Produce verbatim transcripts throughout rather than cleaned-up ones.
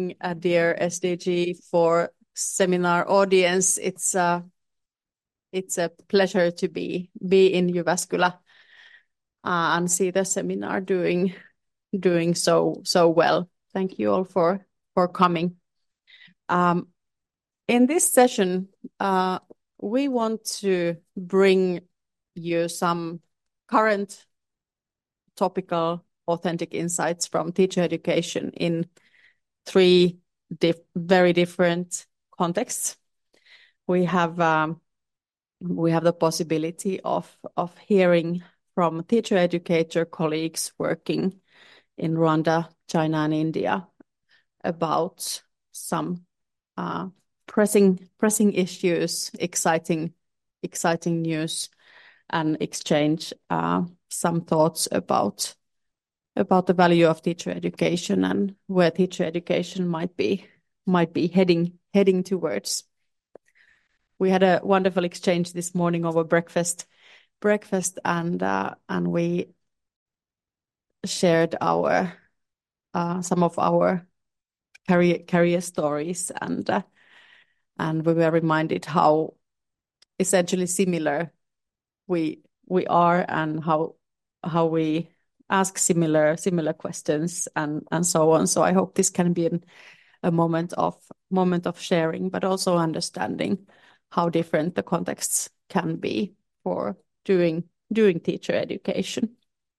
morning, uh, dear S D G four seminar audience. It's uh, it's a pleasure to be be in Jyväskylä uh, and see the seminar doing doing so so well. Thank you all for for coming. Um, in this session, uh, we want to bring you some current topical authentic insights from teacher education in three dif very different contexts. We have um, we have the possibility of of hearing from teacher educator colleagues working in Rwanda, China, and India about some uh, pressing pressing issues, exciting exciting news, and exchange uh, some thoughts about about the value of teacher education and where teacher education might be might be heading heading towards. We had a wonderful exchange this morning over breakfast breakfast and uh, and we shared our uh, some of our career career stories, and uh, and we were reminded how essentially similar we we are, and how how we ask similar similar questions and and so on. So I hope this can be an, a moment of moment of sharing, but also understanding how different the contexts can be for doing doing teacher education.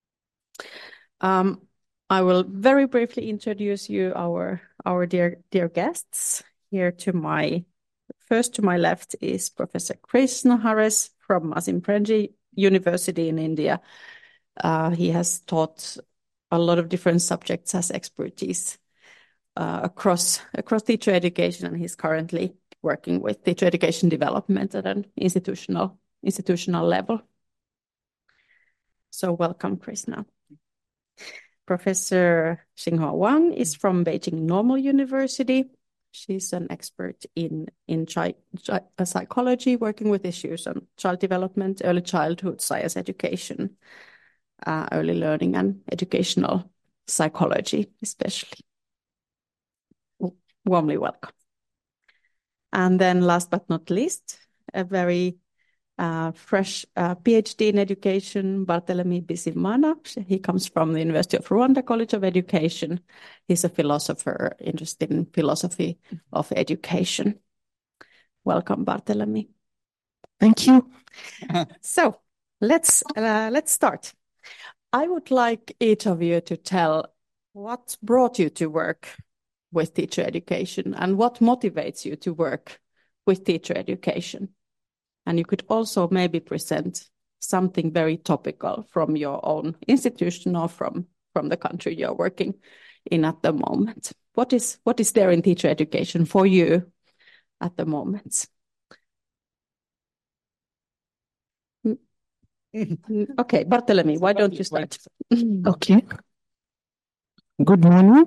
Um, I will very briefly introduce you our our dear dear guests. Here to my first to my left is Professor Krishna Hares from Asim Premji University in India. Uh, he has taught a lot of different subjects as expertise uh, across across teacher education, and he's currently working with teacher education development at an institutional institutional level. So welcome, Krishna. Professor Xinghua Wang is from Beijing Normal University. She's an expert in, in chi chi psychology, working with issues on child development, early childhood, science education, uh, early learning, and educational psychology, especially. W warmly welcome. And then last but not least, a very Uh, fresh uh, PhD in education, Barthelemy Bisimana. He comes from the University of Rwanda College of Education. He's a philosopher interested in philosophy of education. Welcome, Barthelemy. Thank you. So let's uh, let's start. I would like each of you to tell what brought you to work with teacher education and what motivates you to work with teacher education. And you could also maybe present something very topical from your own institution or from, from the country you're working in at the moment. What is, what is there in teacher education for you at the moment? Okay, Barthelemy, why don't you start? Okay. Good morning.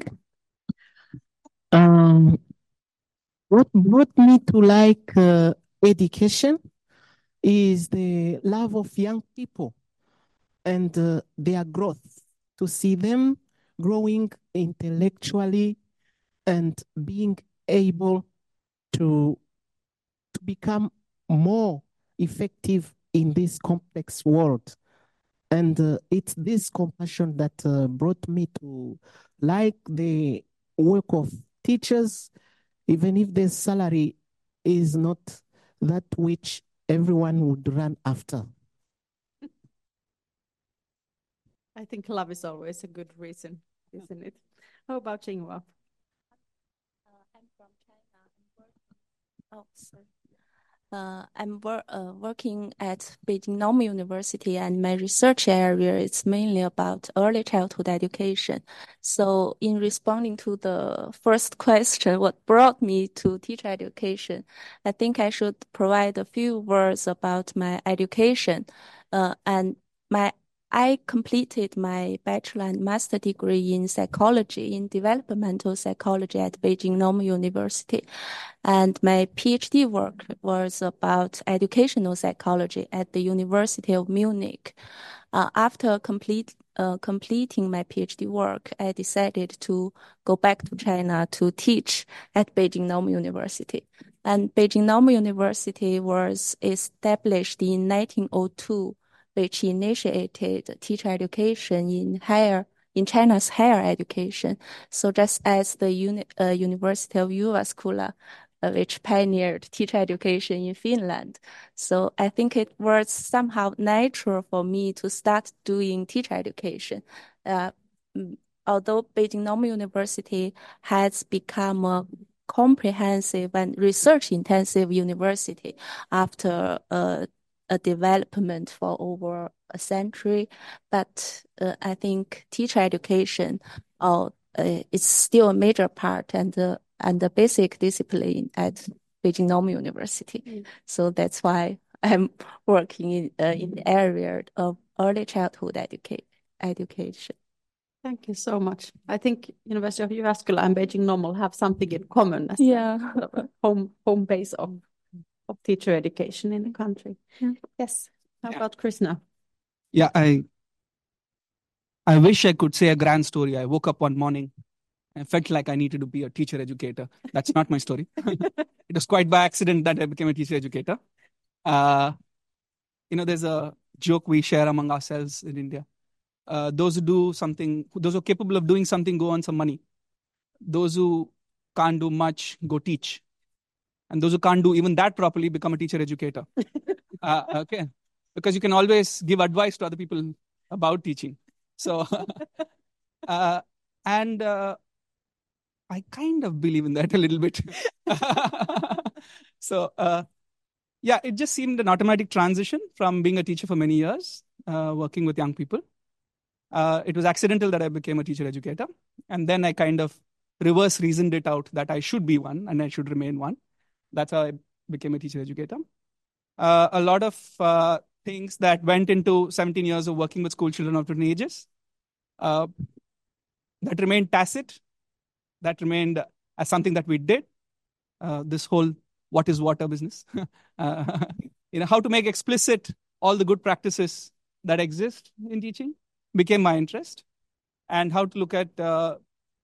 Um, what brought me to like uh, education is the love of young people and uh, their growth, to see them growing intellectually and being able to, to become more effective in this complex world. And uh, it's this compassion that uh, brought me to like the work of teachers, even if the salary is not that which everyone would run after. I think love is always a good reason, isn't it? How about Xinghua? Uh, I'm from China. I'm working. Oh, sorry. Uh, I'm wor uh, working at Beijing Normal University, and my research area is mainly about early childhood education. So in responding to the first question, what brought me to teacher education, I think I should provide a few words about my education. Uh, and my I completed my bachelor and master degree in psychology, in developmental psychology at Beijing Normal University. And my PhD work was about educational psychology at the University of Munich. Uh, after complete, uh, completing my PhD work, I decided to go back to China to teach at Beijing Normal University. And Beijing Normal University was established in nineteen oh two, which initiated teacher education in higher in China's higher education. So just as the uni, uh, University of Jyväskylä, uh, which pioneered teacher education in Finland. So I think it was somehow natural for me to start doing teacher education. Uh, although Beijing Normal University has become a comprehensive and research-intensive university after uh, a development for over a century, but uh, I think teacher education uh, uh, is still a major part and uh, and the basic discipline at Beijing Normal University. Mm. So that's why I'm working in uh, in the area of early childhood educa education. Thank you so much. I think University of Jyväskylä and Beijing Normal have something in common as yeah. a, sort of a home home base of of teacher education in the country. Yeah. Yes. How yeah. about Krishna? Yeah, I I wish I could say a grand story. I woke up one morning and felt like I needed to be a teacher educator. That's not my story. It was quite by accident that I became a teacher educator. Uh, you know, there's a joke we share among ourselves in India. Uh, those who do something, those who are capable of doing something, go earn some money. Those who can't do much, go teach. And those who can't do even that properly, become a teacher educator. uh, okay. Because you can always give advice to other people about teaching. So, uh, and uh, I kind of believe in that a little bit. so, uh, yeah, it just seemed an automatic transition from being a teacher for many years, uh, working with young people. Uh, it was accidental that I became a teacher educator. And then I kind of reverse reasoned it out that I should be one and I should remain one. That's how I became a teacher educator. Uh, a lot of uh, things that went into seventeen years of working with school children of different ages, uh, that remained tacit, that remained as something that we did. Uh, this whole what is water business, uh, you know, how to make explicit all the good practices that exist in teaching became my interest, and how to look at uh,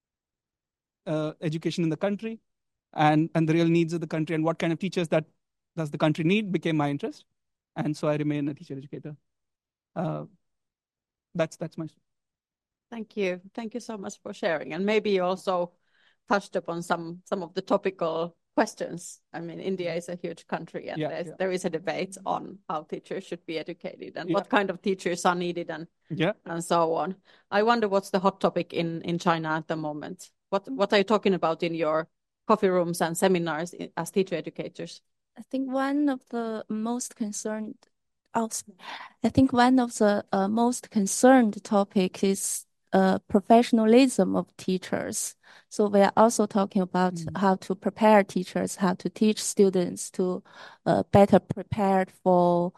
uh, education in the country and, and the real needs of the country and what kind of teachers that does the country need became my interest. And so I remain a teacher educator. Uh, that's that's my story. Thank you. Thank you so much for sharing. And maybe you also touched upon some some of the topical questions. I mean, India is a huge country, and yeah, yeah. there is a debate on how teachers should be educated and yeah. what kind of teachers are needed, and yeah. and so on. I wonder what's the hot topic in in China at the moment. What what are you talking about in your coffee rooms and seminars as teacher educators? I think one of the most concerned, oh, I think one of the uh, most concerned topic is uh, professionalism of teachers. So we are also talking about mm. how to prepare teachers, how to teach students to uh, better prepared for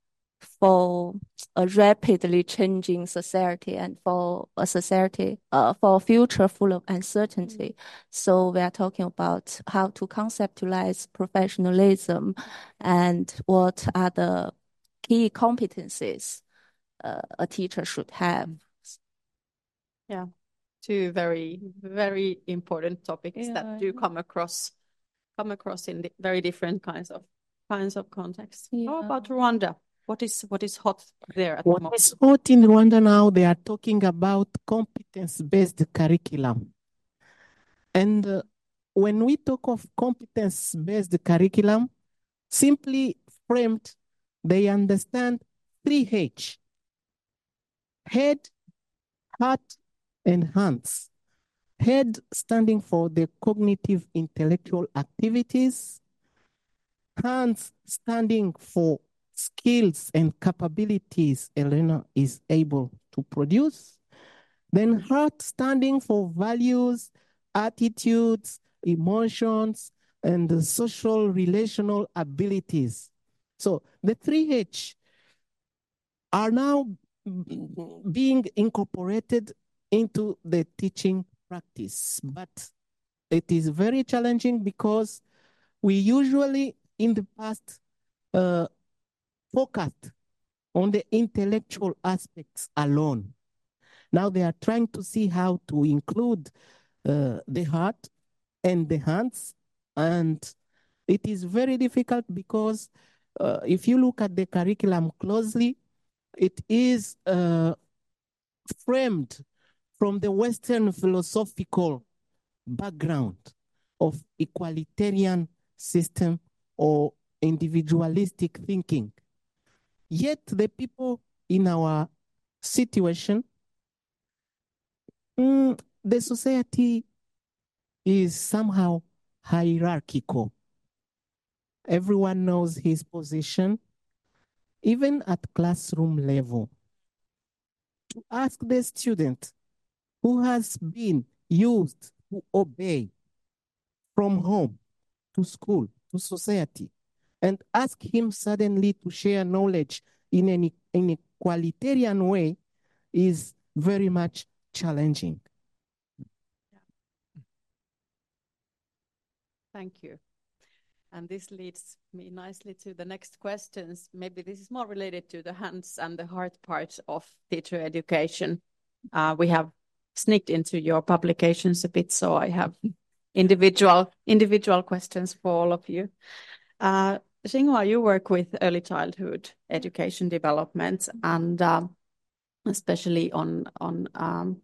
for a rapidly changing society and for a society, uh, for a future full of uncertainty. Mm. So we are talking about how to conceptualize professionalism and what are the key competencies uh, a teacher should have. Yeah, two very, very important topics yeah. that do come across come across in the very different kinds of kinds of contexts. Yeah. How about Rwanda? What is what is hot there at what the moment? What is hot in Rwanda now? They are talking about competence-based curriculum, and uh, when we talk of competence-based curriculum, simply framed, they understand three H: head, heart, and hands. Head standing for the cognitive intellectual activities, hands standing for skills and capabilities a learner is able to produce, then heart standing for values, attitudes, emotions, and the social relational abilities. So the three H are now being incorporated into the teaching practice. But it is very challenging because we usually in the past uh, focused on the intellectual aspects alone. Now they are trying to see how to include uh, the heart and the hands, and it is very difficult because uh, if you look at the curriculum closely, it is uh, framed from the Western philosophical background of equalitarian system or individualistic thinking. Yet the people in our situation, mm, the society is somehow hierarchical. Everyone knows his position, even at classroom level. To ask the student who has been used to obey from home to school to society, and ask him suddenly to share knowledge in an in equalitarian way is very much challenging. Thank you. And this leads me nicely to the next questions. Maybe this is more related to the hands and the heart part of teacher education. Uh, we have sneaked into your publications a bit, so I have individual individual questions for all of you. Uh, Xinghua, you work with early childhood education development, and um, especially on on um,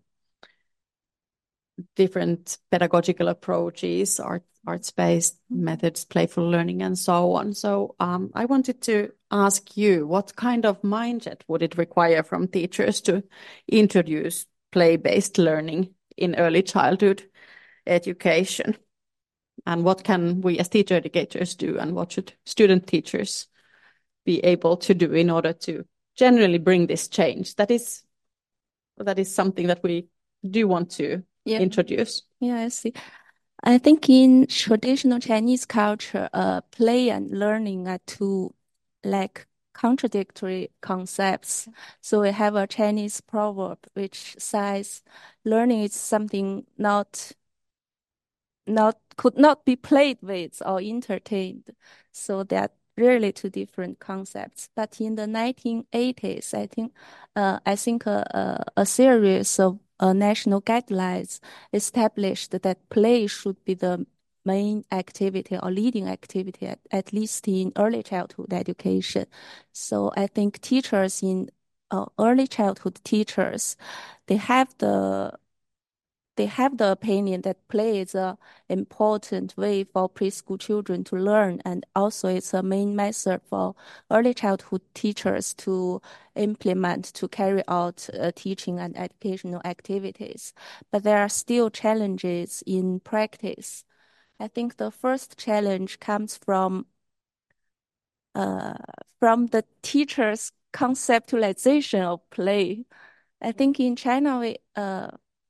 different pedagogical approaches, art, arts-based methods, playful learning, and so on. So um, I wanted to ask you, what kind of mindset would it require from teachers to introduce play-based learning in early childhood education? And what can we as teacher educators do, and what should student teachers be able to do in order to generally bring this change? That is, that is something that we do want to yeah. introduce. Yeah, I see. I think in traditional Chinese culture, uh, play and learning are two like contradictory concepts. So we have a Chinese proverb which says learning is something not not could not be played with or entertained. So that really two different concepts. But in the nineteen eighties, I think uh, I think uh, uh, a series of uh, national guidelines established that play should be the main activity or leading activity, at, at least in early childhood education. So I think teachers in uh, early childhood teachers, they have the they have the opinion that play is an important way for preschool children to learn, and also it's a main method for early childhood teachers to implement, to carry out uh, teaching and educational activities. But there are still challenges in practice. I think the first challenge comes from uh, from the teacher's conceptualization of play. I think in China, we uh,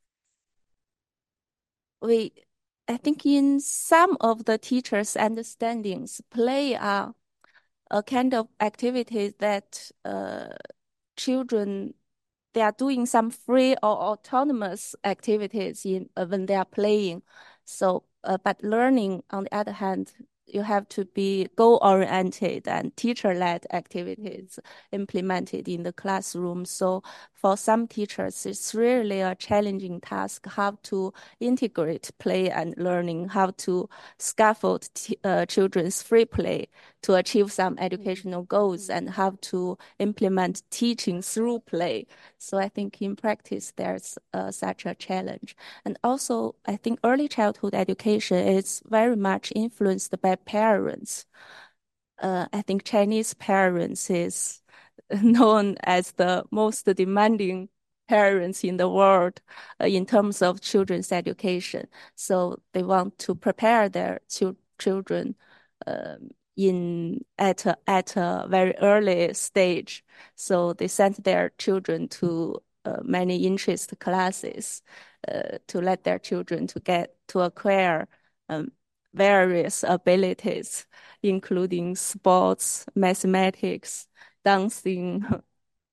we, I think in some of the teachers' understandings, play are a kind of activity that uh, children, they are doing some free or autonomous activities in uh, when they are playing. So, uh, but learning, on the other hand, you have to be goal-oriented and teacher-led activities implemented in the classroom. So for some teachers, it's really a challenging task how to integrate play and learning, how to scaffold uh, children's free play to achieve some educational goals, and how to implement teaching through play. So I think in practice, there's uh, such a challenge. And also, I think early childhood education is very much influenced by parents. Uh, I think Chinese parents is known as the most demanding parents in the world uh, in terms of children's education. So they want to prepare their ch- children um, in at a, at a very early stage. So they sent their children to uh, many interest classes uh, to let their children to get to acquire um, various abilities, including sports, mathematics, dancing,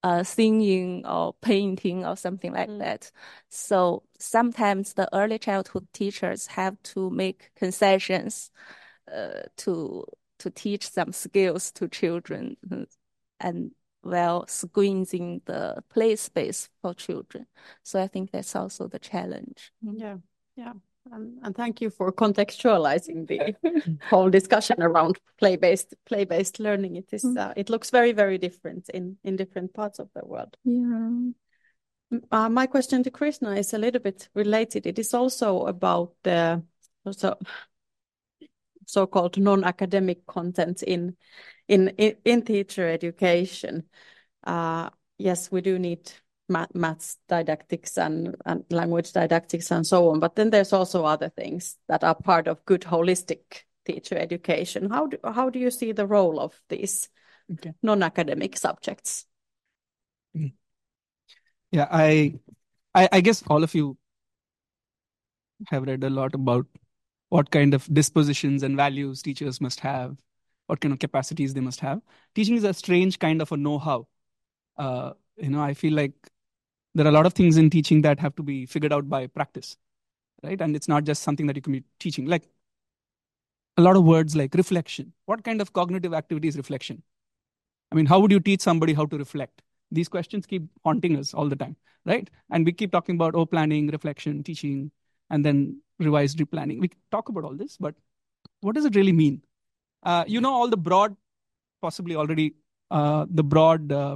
uh, singing or painting or something like Mm. that. So sometimes the early childhood teachers have to make concessions uh, to to teach some skills to children, uh, and while squeezing the play space for children. So I think that's also the challenge. Mm. Yeah, yeah. And, and thank you for contextualizing the whole discussion around play-based play-based learning. It is Mm. uh, it looks very, very different in in different parts of the world. Yeah. Uh, my question to Krishna is a little bit related. It is also about the so so-called non-academic content in in in, in teacher education. Uh, yes, we do need math, maths didactics and, and language didactics and so on, but then there's also other things that are part of good holistic teacher education. How do how do you see the role of these Okay. non-academic subjects? Mm. Yeah, I, I, I guess all of you have read a lot about what kind of dispositions and values teachers must have, what kind of capacities they must have. Teaching is a strange kind of a know-how. Uh, you know, I feel like there are a lot of things in teaching that have to be figured out by practice, right? And it's not just something that you can be teaching. Like a lot of words like reflection. What kind of cognitive activity is reflection? I mean, how would you teach somebody how to reflect? These questions keep haunting us all the time, right? And we keep talking about, oh, planning, reflection, teaching, and then revised replanning. We talk about all this, but what does it really mean? Uh, you know, all the broad, possibly already, uh, the broad, uh,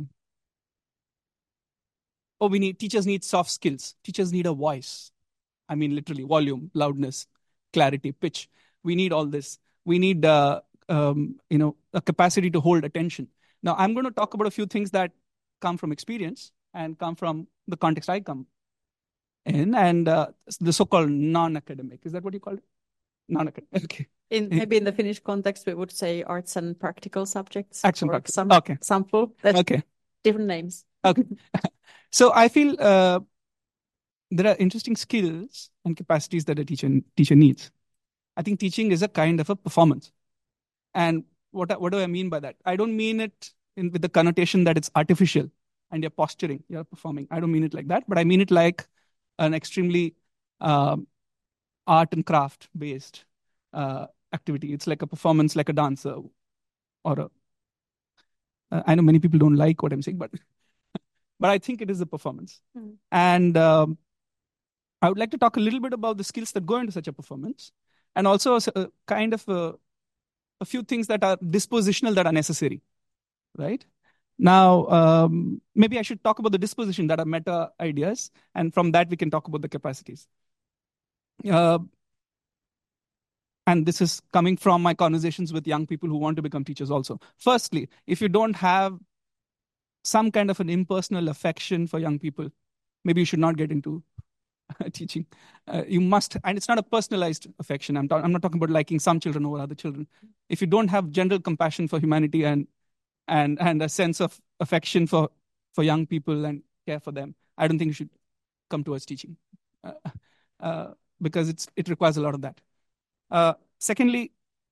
oh, we need, teachers need soft skills. Teachers need a voice. I mean, literally, volume, loudness, clarity, pitch. We need all this. We need, uh, um, you know, a capacity to hold attention. Now, I'm going to talk about a few things that come from experience and come from the context I come in, and uh, the so-called non-academic. Is that what you call it? Non-academic. Okay. In maybe in the Finnish context, we would say arts and practical subjects. Action for practice. Some Okay. example. That's Okay. different names. Okay. So I feel uh, there are interesting skills and capacities that a teacher teacher needs. I think teaching is a kind of a performance. And what, what do I mean by that? I don't mean it in, with the connotation that it's artificial and you're posturing, you're performing. I don't mean it like that, but I mean it like an extremely um, art and craft based uh, activity. It's like a performance, like a dancer or a, uh, I know many people don't like what I'm saying, but, but I think it is a performance. Mm. And um, I would like to talk a little bit about the skills that go into such a performance, and also a, a kind of a, a few things that are dispositional that are necessary, right? Now, um, maybe I should talk about the disposition that are meta ideas, and from that we can talk about the capacities. Uh, and this is coming from my conversations with young people who want to become teachers also. Firstly, if you don't have some kind of an impersonal affection for young people, maybe you should not get into teaching. Uh, you must, and it's not a personalized affection. I'm, ta- I'm not talking about liking some children over other children. If you don't have general compassion for humanity and and and a sense of affection for for young people and care for them, I don't think you should come towards teaching, uh, uh, because it's it requires a lot of that. Uh, secondly,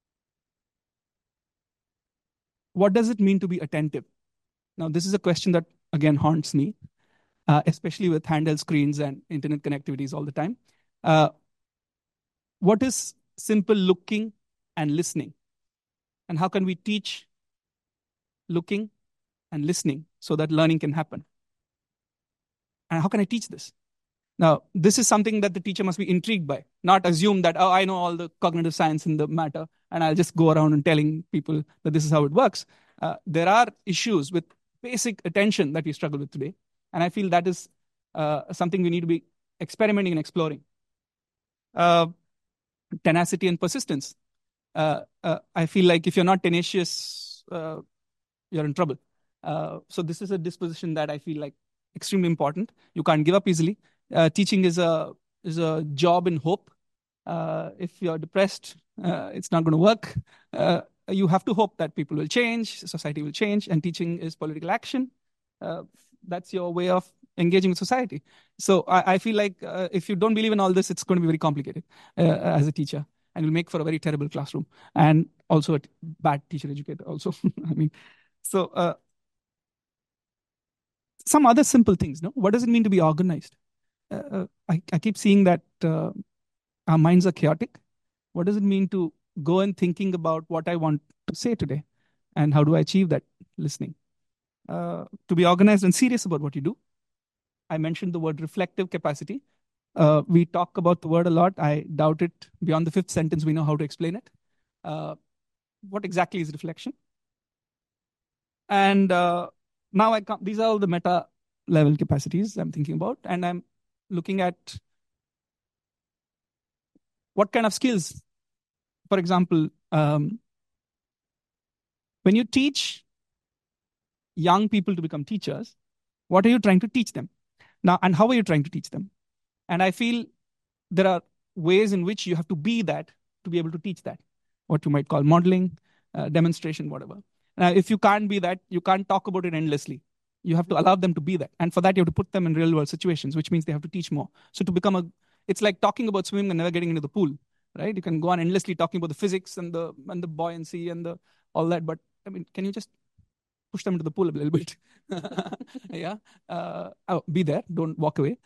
what does it mean to be attentive? Now, this is a question that again haunts me, uh, especially with handheld screens and internet connectivities all the time. Uh, what is simple looking and listening? And how can we teach looking and listening so that learning can happen? And how can I teach this? Now, this is something that the teacher must be intrigued by, not assume that, oh, I know all the cognitive science in the matter, and I'll just go around and telling people that this is how it works. Uh, there are issues with basic attention that we struggle with today. And I feel that is uh, something we need to be experimenting and exploring. Uh, tenacity and persistence. Uh, uh, I feel like if you're not tenacious, uh, you're in trouble. Uh, so this is a disposition that I feel like extremely important. You can't give up easily. Uh, teaching is a is a job in hope. Uh, if you're depressed, uh, it's not going to work. Uh, you have to hope that people will change, society will change, and teaching is political action. Uh, that's your way of engaging with society. So I, I feel like uh, if you don't believe in all this, it's going to be very complicated uh, as a teacher, and will make for a very terrible classroom, and also a t- bad teacher educator also. I mean, so uh, some other simple things. No, what does it mean to be organized? Uh, I, I keep seeing that uh, our minds are chaotic. What does it mean to go and thinking about what I want to say today, and how do I achieve that listening? Uh, to be organized and serious about what you do. I mentioned the word reflective capacity. Uh, we talk about the word a lot. I doubt it. Beyond the fifth sentence, we know how to explain it. Uh, what exactly is reflection? And uh, now I come, these are all the meta level capacities I'm thinking about, and I'm looking at what kind of skills. For example, um, when you teach young people to become teachers, what are you trying to teach them? Now, and how are you trying to teach them? And I feel there are ways in which you have to be that to be able to teach that, what you might call modeling, uh, demonstration, whatever. Now, if you can't be that, you can't talk about it endlessly. You have to allow them to be that. And for that, you have to put them in real world situations, which means they have to teach more. So to become a, it's like talking about swimming and never getting into the pool, right? You can go on endlessly talking about the physics and the and the buoyancy and the all that. But I mean, can you just push them into the pool a little bit? yeah. Uh, oh, be there. Don't walk away.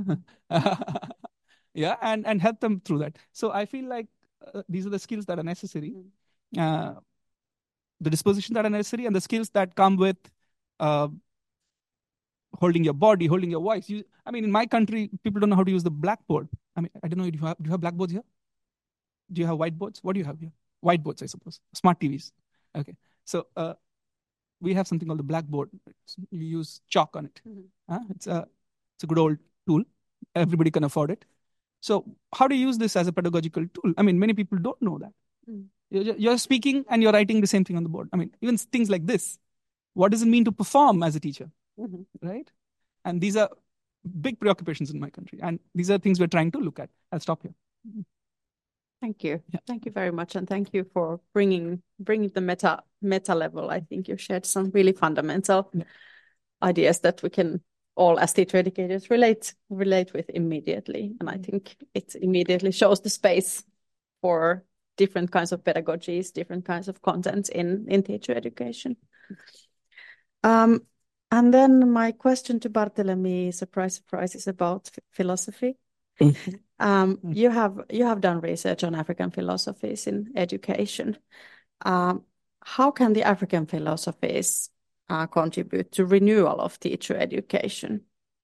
yeah. And, and help them through that. So I feel like uh, these are the skills that are necessary. Uh, the disposition that are necessary and the skills that come with uh, holding your body, holding your voice. You, I mean, in my country, people don't know how to use the blackboard. I mean, I don't know, do you have, do you have blackboards here? Do you have whiteboards? What do you have here? Whiteboards, I suppose. Smart T Vs. Okay. So uh, we have something called the blackboard. You use chalk on it. Mm-hmm. Uh, it's, a, it's a good old tool. Everybody can afford it. So how do you use this as a pedagogical tool? I mean, many people don't know that. Mm. You're, you're speaking and you're writing the same thing on the board. I mean, even things like this. What does it mean to perform as a teacher? Mm-hmm. Right? And these are big preoccupations in my country. And these are things we're trying to look at. I'll stop here. Thank you. Yeah. Thank you very much. And thank you for bringing bringing the meta meta level. I think you shared some really fundamental yeah. ideas that we can all as teacher educators relate relate with immediately. And I think it immediately shows the space for different kinds of pedagogies, different kinds of content in, in teacher education. Um, and then my question to Barthelemy, surprise, surprise, is about philosophy. um, you have you have done research on African philosophies in education. Um, how can the African philosophies uh, contribute to renewal of teacher education?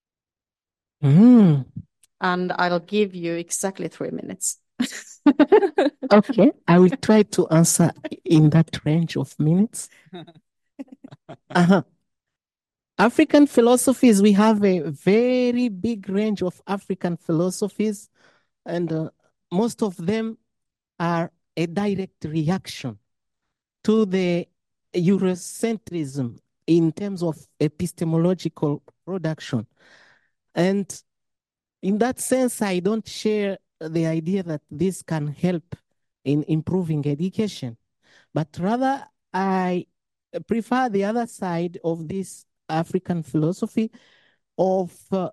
Mm. And I'll give you exactly three minutes. Okay, I will try to answer in that range of minutes. Uh-huh. African philosophies, we have a very big range of African philosophies, and uh, most of them are a direct reaction to the Eurocentrism in terms of epistemological production. And in that sense, I don't share the idea that this can help in improving education, but rather I prefer the other side of this African philosophy of uh,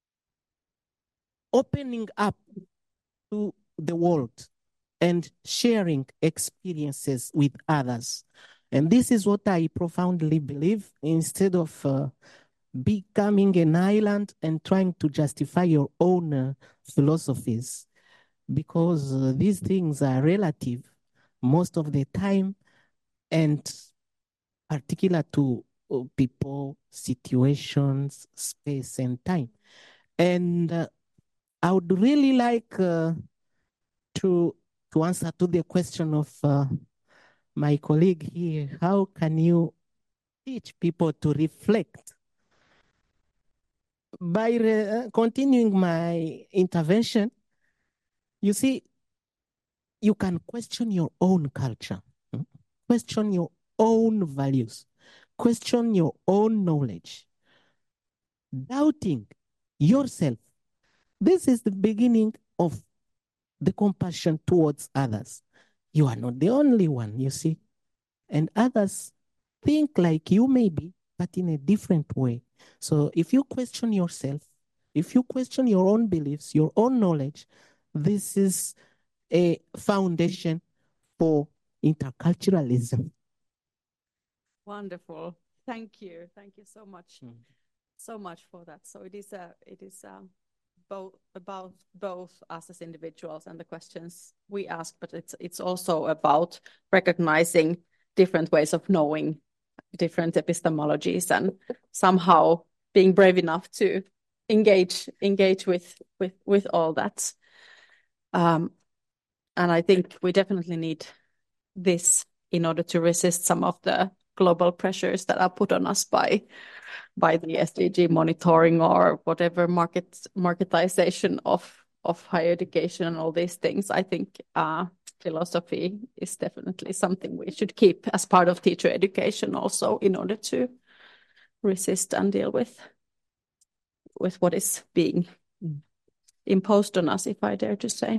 opening up to the world and sharing experiences with others. And this is what I profoundly believe, instead of uh, becoming an island and trying to justify your own uh, philosophies, because uh, these things are relative most of the time and particular to uh, people, situations, space, and time. And uh, I would really like uh, to, to answer to the question of uh, my colleague here. How can you teach people to reflect? By re- continuing my intervention, you see, you can question your own culture, hmm? question your own values, question your own knowledge, doubting yourself. This is the beginning of the compassion towards others. You are not the only one, you see, and others think like you maybe, but in a different way. So if you question yourself, if you question your own beliefs, your own knowledge, this is a foundation for interculturalism. Wonderful. Thank you. Thank you so much. Mm. so much for that. So it is a, it is a, both about both us as individuals and the questions we ask, but it's it's also about recognizing different ways of knowing, different epistemologies, and somehow being brave enough to engage engage with with with all that. Um, and I think we definitely need this in order to resist some of the global pressures that are put on us by by the S D G monitoring or whatever market marketization of of higher education and all these things. I think uh, philosophy is definitely something we should keep as part of teacher education also, in order to resist and deal with with what is being mm. imposed on us, if I dare to say.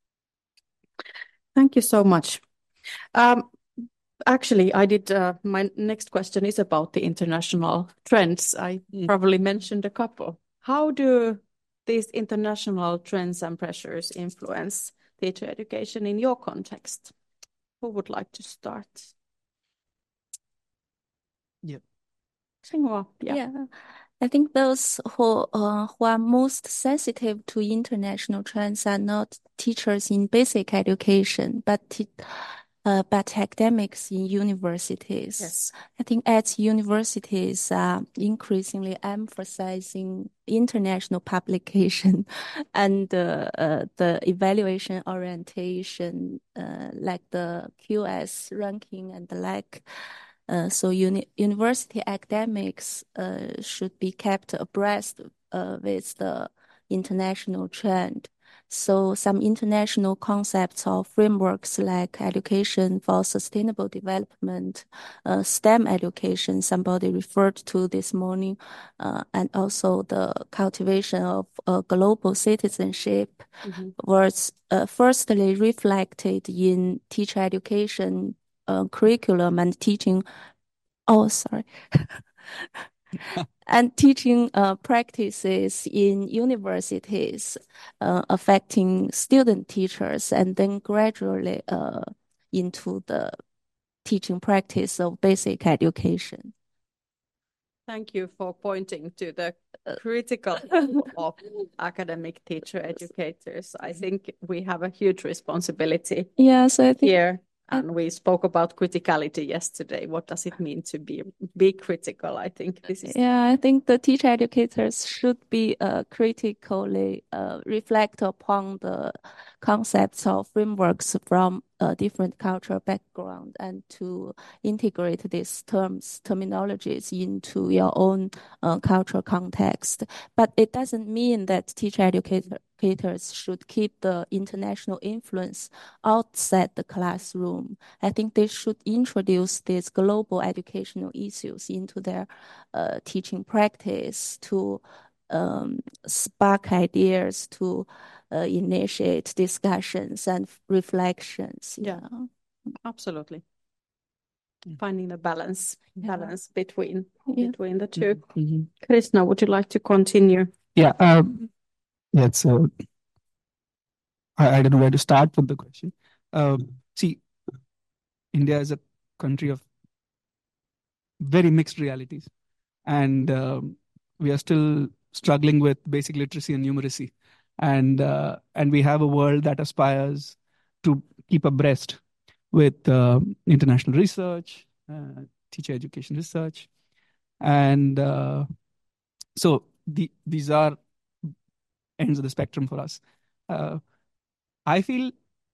Thank you so much. Um, Actually, I did. Uh, my next question is about the international trends. I mm. probably mentioned a couple. How do these international trends and pressures influence teacher education in your context? Who would like to start? Yeah. Xinghua, yeah. Yeah. I think those who uh, who are most sensitive to international trends are not teachers in basic education, but te- uh, but academics in universities. Yes. I think at universities are uh, increasingly emphasizing international publication and uh, uh, the evaluation orientation, uh, like the Q S ranking and the like. Uh, so uni university academics uh, should be kept abreast uh, with the international trend. So some international concepts or frameworks like education for sustainable development, uh, STEM education, somebody referred to this morning, uh, and also the cultivation of uh, global citizenship mm-hmm. was uh, firstly reflected in teacher education uh, curriculum and teaching. Oh, sorry. And teaching uh, practices in universities uh, affecting student teachers, and then gradually uh, into the teaching practice of basic education. Thank you for pointing to the critical of academic teacher educators. I think we have a huge responsibility yeah, so I think here. And we spoke about criticality yesterday. What does it mean to be be critical? I think this is. Yeah, I think the teacher educators should be uh, critically uh, reflect upon the concepts or frameworks from a different cultural background, and to integrate these terms, terminologies into your own uh, cultural context. But it doesn't mean that teacher educator educators should keep the international influence outside the classroom. I think they should introduce these global educational issues into their uh, teaching practice to um, spark ideas, to uh, initiate discussions and reflections. Yeah, yeah. Absolutely. Finding a balance, yeah. balance between yeah. between the two. Mm-hmm. Krishna, would you like to continue? Yeah. Um, That's, uh, I, I don't know where to start with the question. Um, see, India is a country of very mixed realities, and um, we are still struggling with basic literacy and numeracy, and uh, and we have a world that aspires to keep abreast with uh, international research, uh, teacher education research, and uh, so the, these are ends of the spectrum for us. Uh, I feel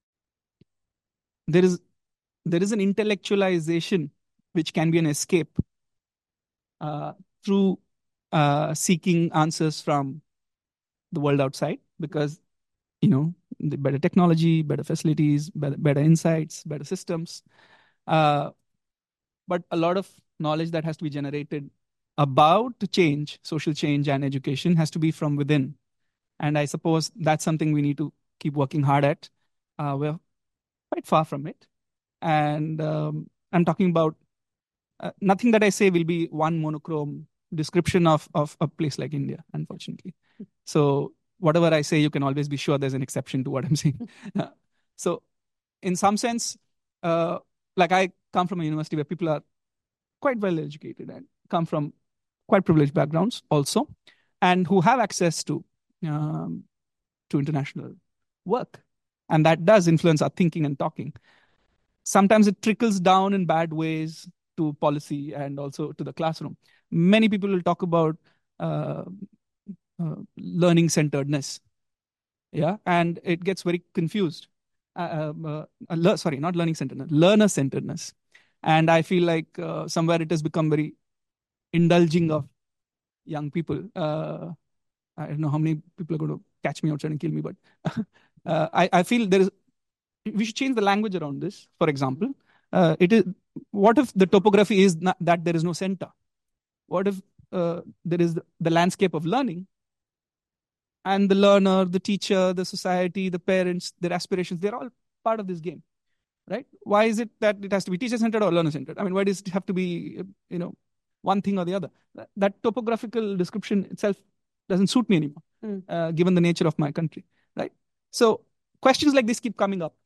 there is there is an intellectualization which can be an escape uh, through uh, seeking answers from the world outside, because you know the better technology, better facilities, better, better insights, better systems, uh, but a lot of knowledge that has to be generated about change, social change, and education has to be from within. And I suppose that's something we need to keep working hard at. Uh, we're quite far from it. And um, I'm talking about uh, nothing that I say will be one monochrome description of, of a place like India, unfortunately. So whatever I say, you can always be sure there's an exception to what I'm saying. So in some sense, uh, like I come from a university where people are quite well educated and come from quite privileged backgrounds also, and who have access to um, to international work. And that does influence our thinking and talking. Sometimes it trickles down in bad ways to policy and also to the classroom. Many people will talk about uh, uh, learning centeredness. Yeah, and it gets very confused. Uh, uh, uh, sorry, not learning centeredness, learner centeredness. And I feel like uh, somewhere it has become very indulging of young people. Uh, I don't know how many people are going to catch me outside and kill me, but uh, I, I feel there is, we should change the language around this. For example, uh, it is, what if the topography is not, that there is no center? What if uh, there is the, the landscape of learning, and the learner, the teacher, the society, the parents, their aspirations, they're all part of this game, right? Why is it that it has to be teacher-centered or learner-centered? I mean, why does it have to be, you know, one thing or the other? That, that topographical description itself doesn't suit me anymore, mm. uh, given the nature of my country, right? So questions like this keep coming up.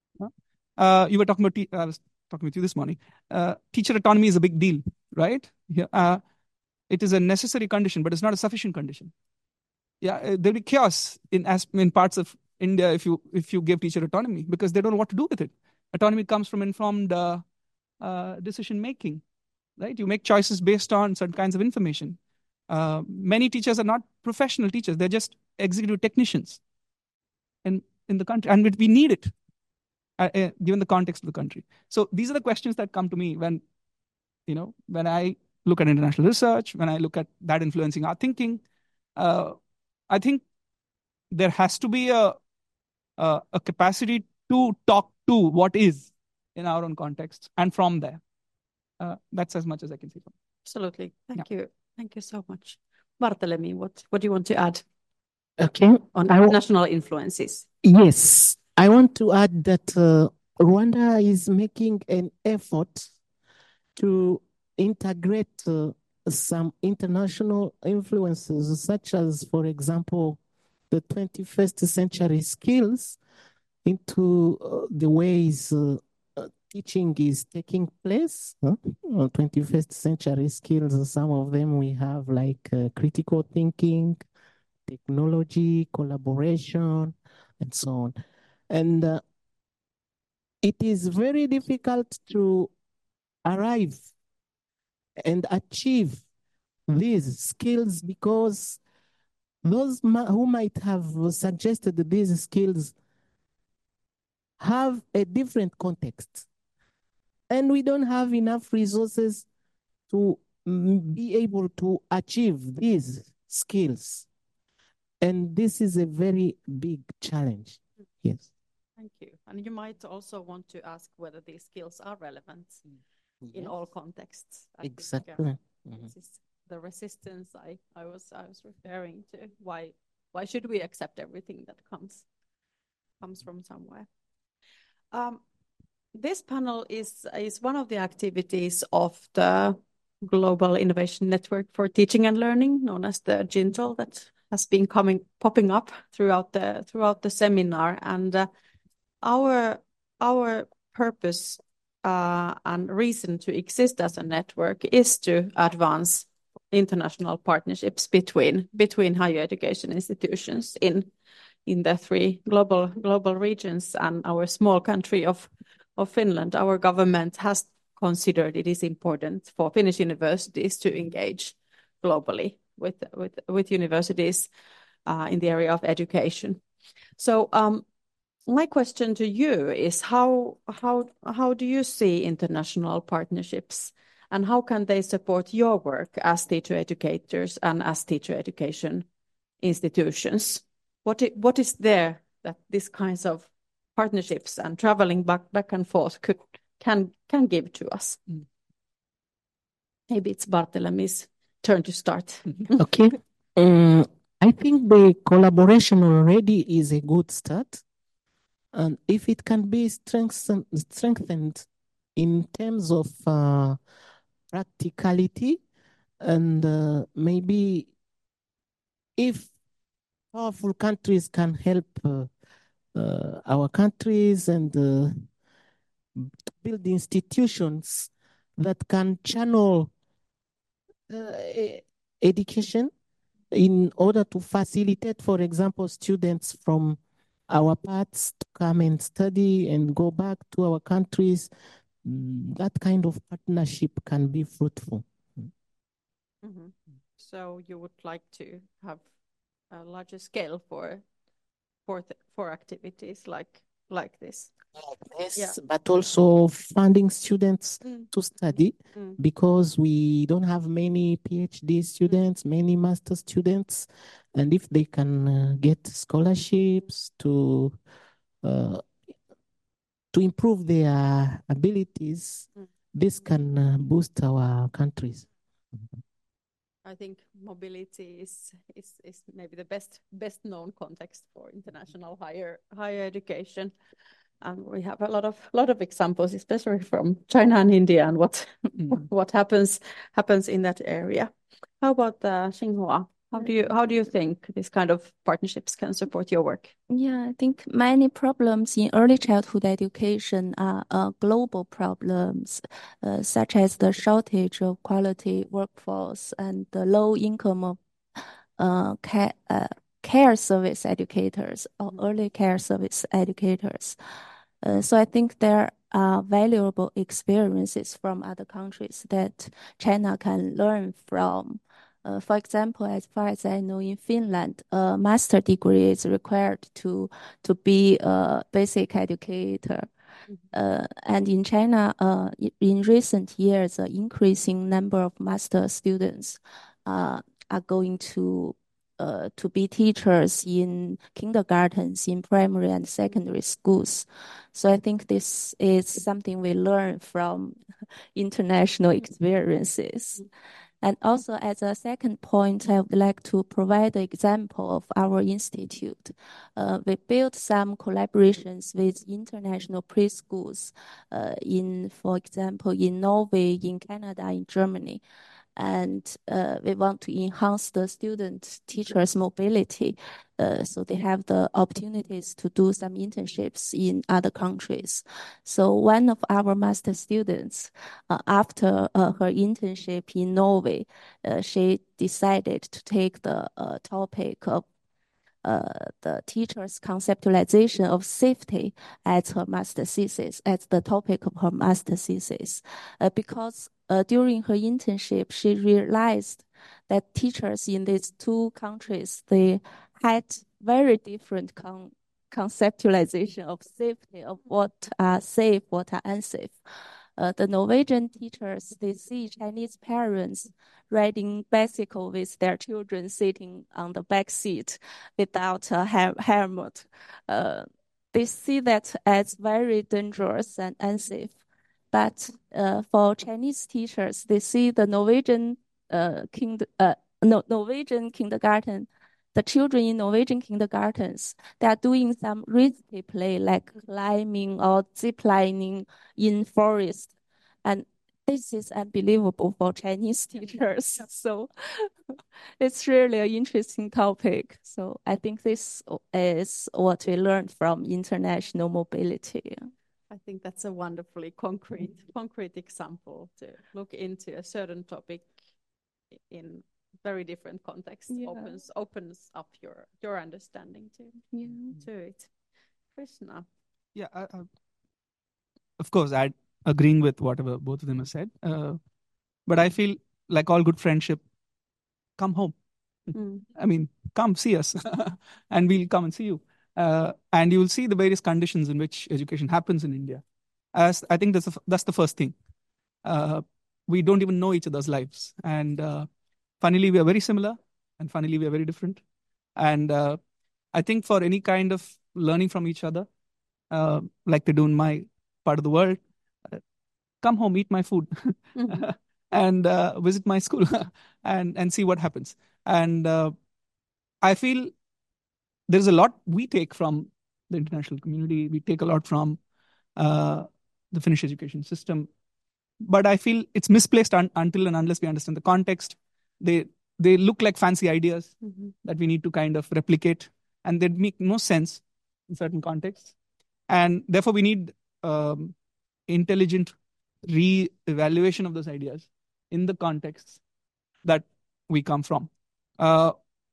Uh, you were talking about, te- I was talking with you this morning. Uh, teacher autonomy is a big deal, right? Yeah, uh, it is a necessary condition, but it's not a sufficient condition. Yeah, there'll be chaos in as in parts of India if you if you give teacher autonomy, because they don't know what to do with it. Autonomy comes from informed uh, uh, decision making, right? You make choices based on certain kinds of information. Uh, many teachers are not professional teachers; they're just executive technicians in in the country, and we need it uh, uh, given the context of the country. So these are the questions that come to me when, you know, when I look at international research, when I look at that influencing our thinking. Uh, I think there has to be a, a, a capacity to talk to what is in our own context, and from there, uh, that's as much as I can say. Absolutely, thank yeah. you, thank you so much, Barthelemy. What what do you want to add? Okay, on international influences. Yes, I want to add that uh, Rwanda is making an effort to integrate uh, some international influences, such as, for example, the twenty-first century skills into uh, the ways uh, uh, teaching is taking place. Huh? Uh, twenty-first century skills, some of them we have like uh, critical thinking, technology, collaboration, and so on. And uh, it is very difficult to arrive and achieve these skills because those who might have suggested these skills have a different context. And we don't have enough resources to be able to achieve these skills. And this is a very big challenge. Yes. Thank you. And you might also want to ask whether these skills are relevant yes. in all contexts. I exactly. Think, uh, mm-hmm. This is the resistance I, I was I was referring to. Why why should we accept everything that comes comes from somewhere? Um, this panel is is one of the activities of the Global Innovation Network for Teaching and Learning, known as the GINTL, that has been coming popping up throughout the throughout the seminar. And uh, our our purpose uh, and reason to exist as a network is to advance international partnerships between between higher education institutions in in the three global global regions. And our small country of of Finland, our government has considered it is important for Finnish universities to engage globally with with with universities uh, in the area of education. So um, my question to you is how how how do you see international partnerships, and how can they support your work as teacher educators and as teacher education institutions? What it, what is there that this kinds of partnerships and traveling back back and forth could can can give to us? Mm. Maybe it's Barthelemy's turn to start. Okay. Um, I think the collaboration already is a good start. And if it can be strengthened, strengthened in terms of uh, practicality, and uh, maybe if powerful countries can help uh, uh, our countries and uh, build institutions that can channel uh, education in order to facilitate, for example, students from our parts to come and study and go back to our countries. That kind of partnership can be fruitful. Mm-hmm. So you would like to have a larger scale for for for activities like like this? Yes, yeah. But also funding students mm. to study mm. because we don't have many PhD students, mm. many master students, and if they can uh, get scholarships to uh, to improve their abilities, mm. this can uh, boost our countries. I think mobility is, is is maybe the best best known context for international higher higher education, and we have a lot of lot of examples, especially from China and India, and what mm. what happens happens in that area. How about uh, Xinghua? How do you how do you think these kind of partnerships can support your work? Yeah, I think many problems in early childhood education are uh, global problems, uh, such as the shortage of quality workforce and the low income of uh, care, uh, care service educators or early care service educators. Uh, so I think there are valuable experiences from other countries that China can learn from. Uh, for example, as far as I know, in Finland, a master degree is required to to be a basic educator. Uh, and in China, uh, in recent years, an increasing number of master students uh, are going to uh, to be teachers in kindergartens, in primary and secondary schools. So I think this is something we learn from international experiences. And also, as a second point, I would like to provide an example of our institute. Uh, we built some collaborations with international preschools uh, in, for example, in Norway, in Canada, in Germany. And uh, we want to enhance the student teachers' mobility, uh, so they have the opportunities to do some internships in other countries. So one of our master students, uh, after uh, her internship in Norway, uh, she decided to take the uh, topic of uh, the teacher's conceptualization of safety as her master thesis, as the topic of her master thesis, uh, because uh, during her internship, she realized that teachers in these two countries, they had very different con conceptualization of safety, of what are safe, what are unsafe. Uh, the Norwegian teachers, they see Chinese parents riding bicycle with their children sitting on the back seat without a helmet. Uh, they see that as very dangerous and unsafe. But uh, for Chinese teachers, they see the Norwegian uh, kind uh, no, Norwegian kindergarten, the children in Norwegian kindergartens, they are doing some risky play like climbing or ziplining in forest. And this is unbelievable for Chinese teachers. So it's really an interesting topic. So I think this is what we learned from international mobility. I think that's a wonderfully concrete concrete example to look into a certain topic in very different contexts. Yeah. opens opens up your your understanding to yeah. to it. Krishna. Yeah, uh, uh, of course, I'm agreeing with whatever both of them have said. Uh, but I feel like all good friendship, come home. Mm. I mean, come see us, and we'll come and see you. Uh, and you will see the various conditions in which education happens in India. As I think that's the, that's the first thing. Uh, we don't even know each other's lives, and uh, funnily we are very similar, and funnily we are very different. And uh, I think for any kind of learning from each other, uh, like they do in my part of the world, uh, come home, eat my food, mm-hmm. and uh, visit my school, and and see what happens. And uh, I feel there's a lot we take from the international community. We take a lot from uh, the Finnish education system, but I feel it's misplaced un until and unless we understand the context. They they look like fancy ideas mm-hmm. that we need to kind of replicate, and they make no sense in certain contexts. And therefore, we need um, intelligent re-evaluation of those ideas in the contexts that we come from. Uh,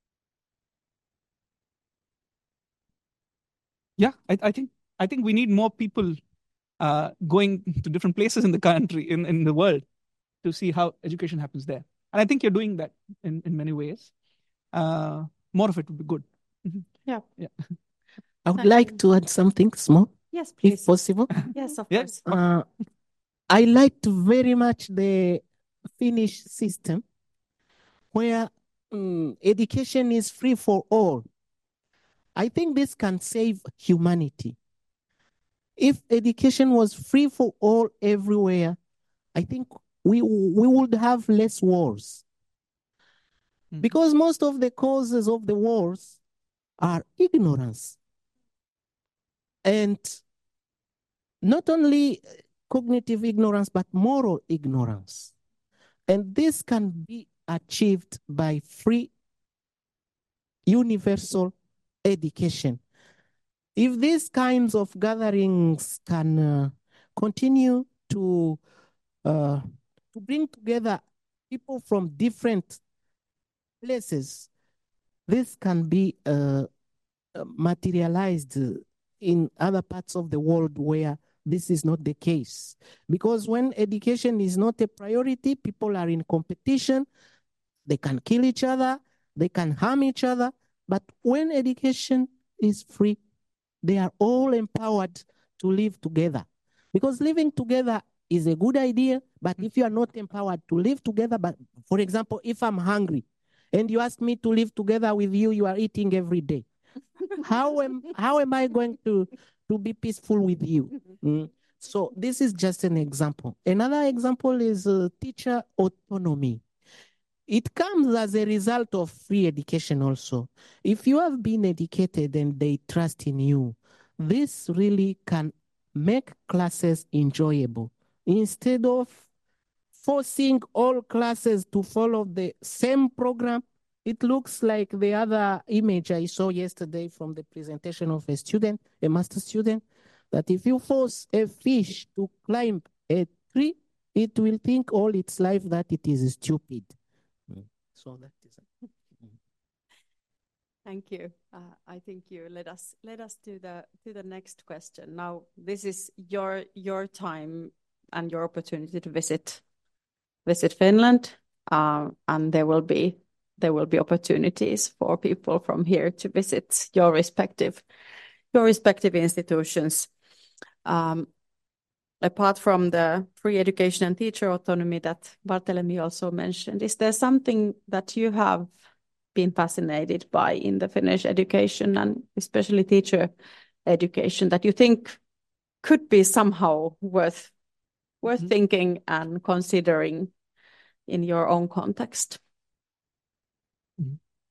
yeah, I, I think I think we need more people uh, going to different places in the country, in, in the world, to see how education happens there. And I think you're doing that in, in many ways. Uh, more of it would be good. Mm-hmm. Yeah. Yeah. I would Thank like you. to add something small, Yes, if please. possible. Yes, of Yes. course. Uh, I liked very much the Finnish system where um, education is free for all. I think this can save humanity. If education was free for all everywhere, I think we, we would have less wars. Mm. Because most of the causes of the wars are ignorance. And not only cognitive ignorance, but moral ignorance. And this can be achieved by free universal education. If these kinds of gatherings can uh, continue to, uh, to bring together people from different places, this can be uh, materialized in other parts of the world where this is not the case. Because when education is not a priority, people are in competition, they can kill each other, they can harm each other. But when education is free, they are all empowered to live together. Because living together is a good idea, but if you are not empowered to live together, but for example, if I'm hungry and you ask me to live together with you, you are eating every day. How am how am I going to, to be peaceful with you? Mm. So this is just an example. Another example is uh, teacher autonomy. It comes as a result of free education also. If you have been educated and they trust in you, this really can make classes enjoyable. Instead of forcing all classes to follow the same program, it looks like the other image I saw yesterday from the presentation of a student, a master student, that if you force a fish to climb a tree, it will think all its life that it is stupid. Mm. So that is it. Thank you. Uh, I think you let us let us to the to the next question. Now, this is your your time and your opportunity to visit visit Finland, uh, and there will be there will be opportunities for people from here to visit your respective your respective institutions. Um, apart from the free education and teacher autonomy that Barthelemy also mentioned, is there something that you have been fascinated by in the Finnish education and especially teacher education that you think could be somehow worth worth mm-hmm. thinking and considering in your own context? Mm-hmm.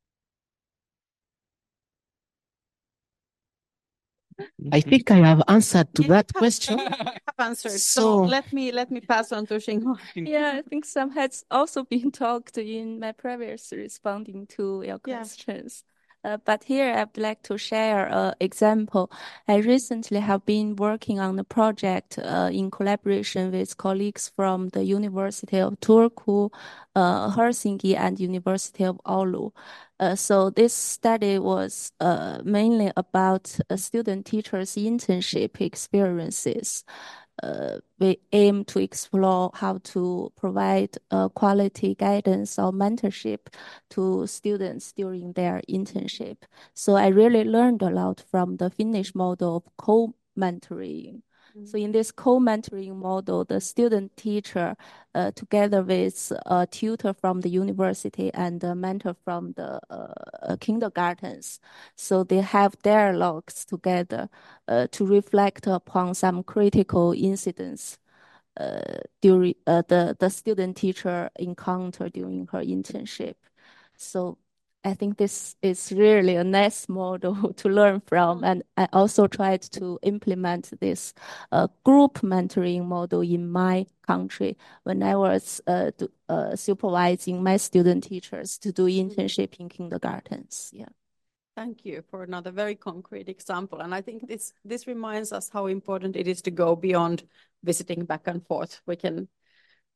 I think I have answered to yeah, that have, question. you have answered. So, So let me let me pass on to Xinghua. Yeah, I think some has also been talked in my previous responding to your Yeah. questions. Uh, but here I'd like to share an example. I recently have been working on a project uh, in collaboration with colleagues from the University of Turku, uh, Helsinki, and University of Oulu. Uh, so this study was uh, mainly about uh, student teachers' internship experiences. Uh, we aim to explore how to provide uh, quality guidance or mentorship to students during their internship. So I really learned a lot from the Finnish model of co-mentoring. Mm-hmm. So in this co-mentoring model, the student teacher, uh, together with a tutor from the university and a mentor from the uh, kindergartens, so they have dialogues together uh, to reflect upon some critical incidents uh, during uh, the, the student teacher encounter during her internship. So I think this is really a nice model to learn from. And I also tried to implement this uh, group mentoring model in my country when I was uh, do, uh, supervising my student teachers to do internship in kindergartens. Yeah. Thank you for another very concrete example. And I think this this reminds us how important it is to go beyond visiting back and forth. We can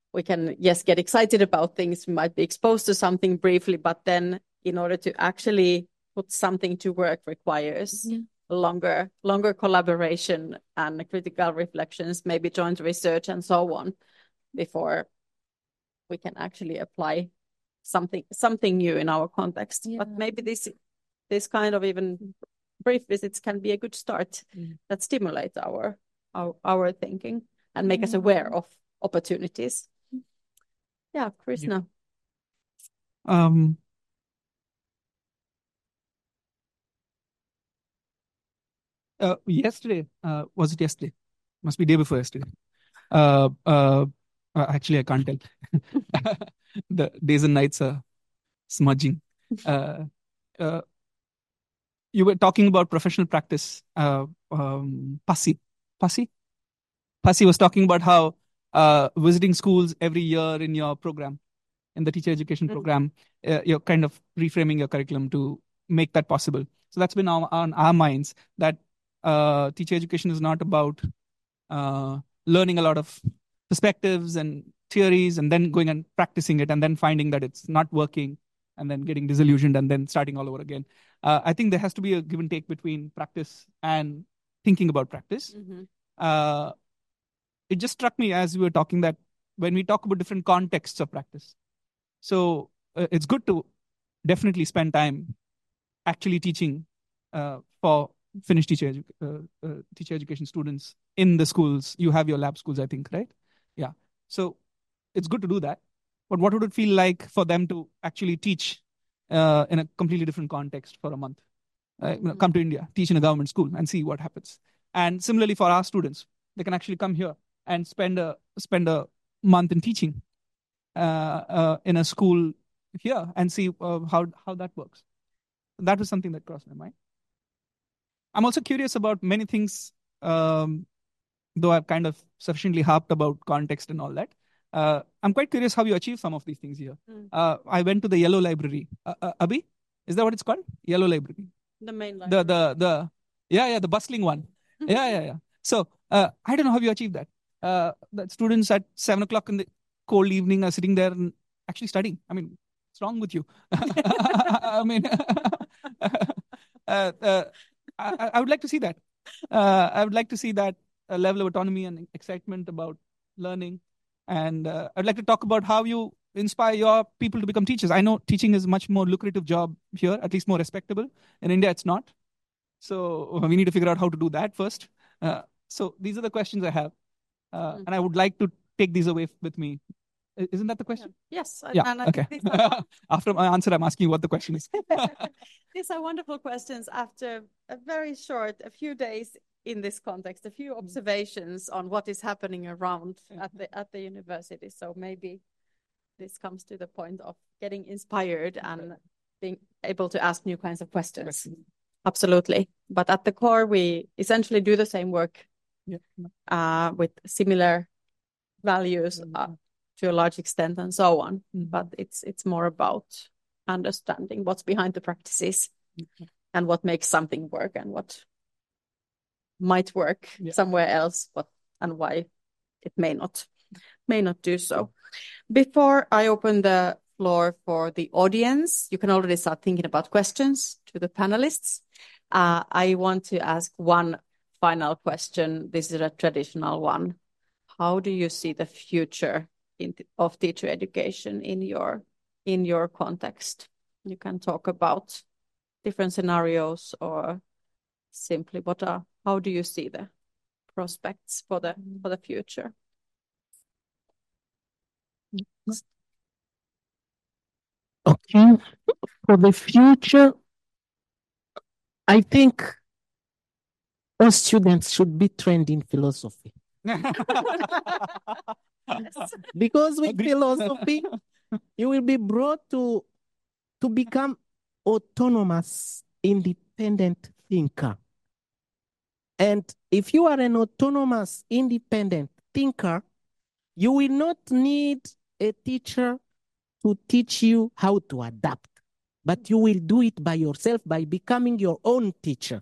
we can, yes, get excited about things. We might be exposed to something briefly, but then in order to actually put something to work requires yeah. longer, longer collaboration and critical reflections, maybe joint research and so on, before we can actually apply something something new in our context. Yeah. But maybe this this kind of even brief visits can be a good start mm. that stimulate our, our our thinking and make mm. us aware of opportunities. Yeah, Krishna. Yeah. Um, uh, yesterday, uh, was it yesterday? Must be day before yesterday. Uh, uh, uh, actually, I can't tell. The days and nights are smudging. Uh, uh, you were talking about professional practice. Uh, um, Pasi, Pasi, Pasi was talking about how uh, visiting schools every year in your program, in the teacher education mm-hmm. program, uh, you're kind of reframing your curriculum to make that possible. So that's been on, on our minds, that uh, teacher education is not about uh, learning a lot of perspectives and theories and then going and practicing it and then finding that it's not working and then getting disillusioned and then starting all over again. Uh, I think there has to be a give and take between practice and thinking about practice. Mm-hmm. Uh, it just struck me as we were talking that when we talk about different contexts of practice, so uh, it's good to definitely spend time actually teaching uh, for Finnish teacher, edu- uh, uh, teacher education students in the schools. You have your lab schools, I think, right? Yeah. So it's good to do that. But what would it feel like for them to actually teach uh, in a completely different context for a month? Uh, you know, come to India, teach in a government school and see what happens. And similarly for our students, they can actually come here and spend a, spend a month in teaching uh, uh, in a school here and see uh, how, how that works. That was something that crossed my mind. I'm also curious about many things, um, though I've kind of sufficiently harped about context and all that. Uh, I'm quite curious how you achieve some of these things here. Mm. Uh, I went to the Yellow Library. Uh, uh, Abhi, is that what it's called? Yellow Library. The main library. The the the yeah yeah the bustling one. yeah yeah yeah. So uh, I don't know how you achieve that. Uh, the students at seven o'clock in the cold evening are sitting there and actually studying. I mean, what's wrong with you? I mean, uh, uh, I, I would like to see that. Uh, I would like to see that uh, level of autonomy and excitement about learning. And uh, I'd like to talk about how you inspire your people to become teachers. I know teaching is a much more lucrative job here, at least more respectable. In India, it's not. So we need to figure out how to do that first. Uh, so these are the questions I have. Uh, mm. And I would like to take these away with me. Isn't that the question? Yes. Yeah. And I okay. think these are... After my answer, I'm asking you what the question is. These are wonderful questions after a very short, a few days in this context, a few observations on what is happening around at the at the university. So maybe this comes to the point of getting inspired and being able to ask new kinds of questions. questions. Absolutely. But at the core, we essentially do the same work yeah. uh, with similar values mm-hmm. uh, to a large extent and so on. Mm-hmm. But it's it's more about understanding what's behind the practices mm-hmm. and what makes something work and what might work yeah. somewhere else, but and why it may not may not do so. Before I open the floor for the audience, you can already start thinking about questions to the panelists. Uh, I want to ask one final question. This is a traditional one. How do you see the future in of teacher education in your in your context? You can talk about different scenarios or simply what are how do you see the prospects for the for the future? Okay, for the future, I think all students should be trained in philosophy. Because with Agreed. philosophy, you will be brought to, to become autonomous, independent thinker. And if you are an autonomous, independent thinker, you will not need a teacher to teach you how to adapt, but you will do it by yourself by becoming your own teacher.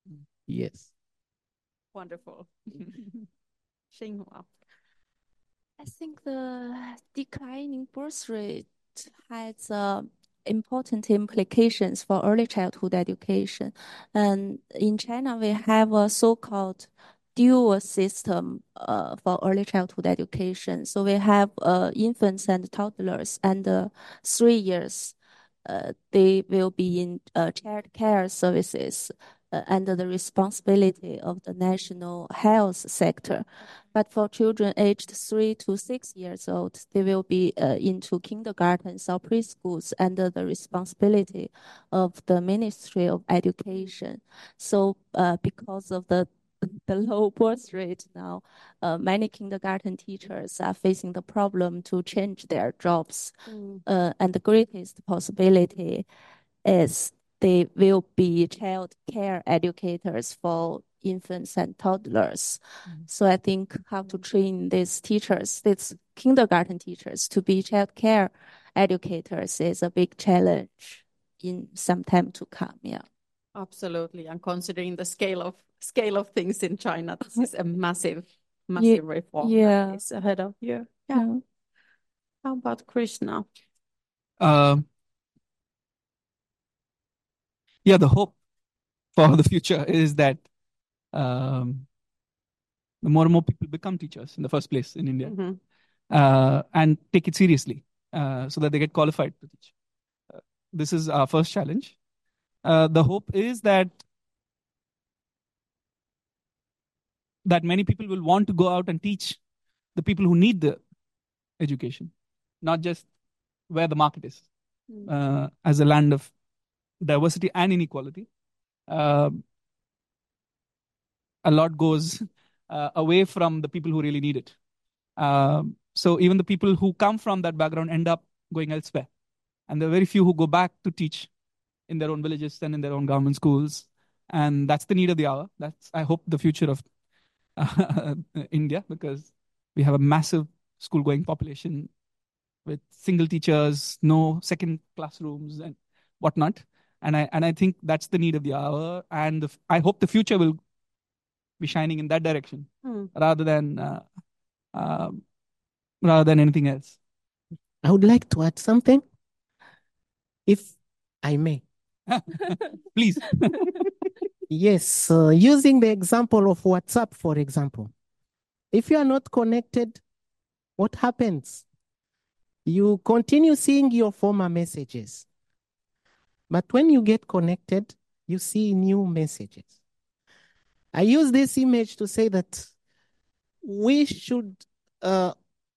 Yes. Wonderful. Xinhua. I think the declining birth rate has uh, important implications for early childhood education. And in China, we have a so-called dual system uh, for early childhood education. So we have uh, infants and toddlers under three years. Uh, they will be in uh, child care services uh, under the responsibility of the national health sector. But for children aged three to six years old, they will be uh, into kindergartens or preschools under the responsibility of the Ministry of Education. So uh, because of the the low birth rate now, uh, many kindergarten teachers are facing the problem to change their jobs. Mm. Uh, and the greatest possibility is they will be child care educators for infants and toddlers. Mm. So I think how to train these teachers, these kindergarten teachers, to be child care educators is a big challenge in some time to come. Yeah. Absolutely. And considering the scale of scale of things in China, this is a massive, massive Ye- reform yeah. that is ahead of you. Yeah. Yeah. How about Krishna? Um, yeah, the hope for the future is that um, the more and more people become teachers in the first place in India, Mhm. uh, and take it seriously uh, so that they get qualified to teach. Uh, this is our first challenge. Uh, the hope is that that many people will want to go out and teach the people who need the education, not just where the market is. Mm. Uh, as a land of diversity and inequality, uh, a lot goes uh, away from the people who really need it. Um, so even the people who come from that background end up going elsewhere. And there are very few who go back to teach in their own villages and in their own government schools. And that's the need of the hour. That's, I hope, the future of uh, India, because we have a massive school-going population with single teachers, no second classrooms and whatnot. And I and I think that's the need of the hour. And the, I hope the future will be shining in that direction Mm. rather than uh, uh, rather than anything else. I would like to add something, if I may. Please. Yes, uh, using the example of WhatsApp, for example. If you are not connected, what happens? You continue seeing your former messages. But when you get connected, you see new messages. I use this image to say that we should uh,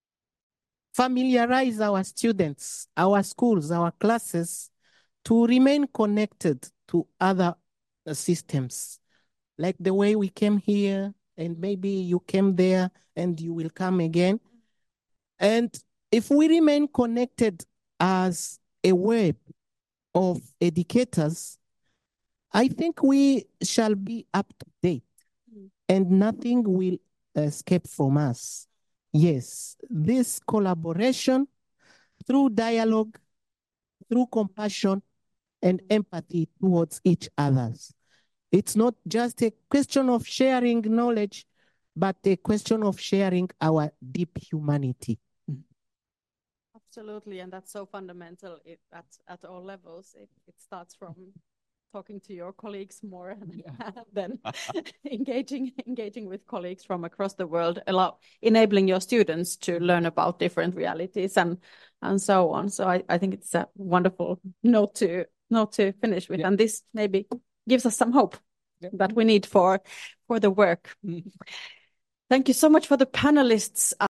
familiarize our students, our schools, our classes to remain connected to other uh, systems, like the way we came here, and maybe you came there and you will come again. And if we remain connected as a web of educators, I think we shall be up to date, Mm. and nothing will escape from us. Yes, this collaboration through dialogue, through compassion and empathy towards each others. It's not just a question of sharing knowledge, but a question of sharing our deep humanity. Absolutely. And that's so fundamental it, at, at all levels. It, it starts from talking to your colleagues more Yeah. than engaging engaging with colleagues from across the world, allow enabling your students to learn about different realities and and so on. So I, I think it's a wonderful note to note to finish with. Yeah. And this maybe gives us some hope Yeah. that we need for for the work. Mm. Thank you so much for the panelists.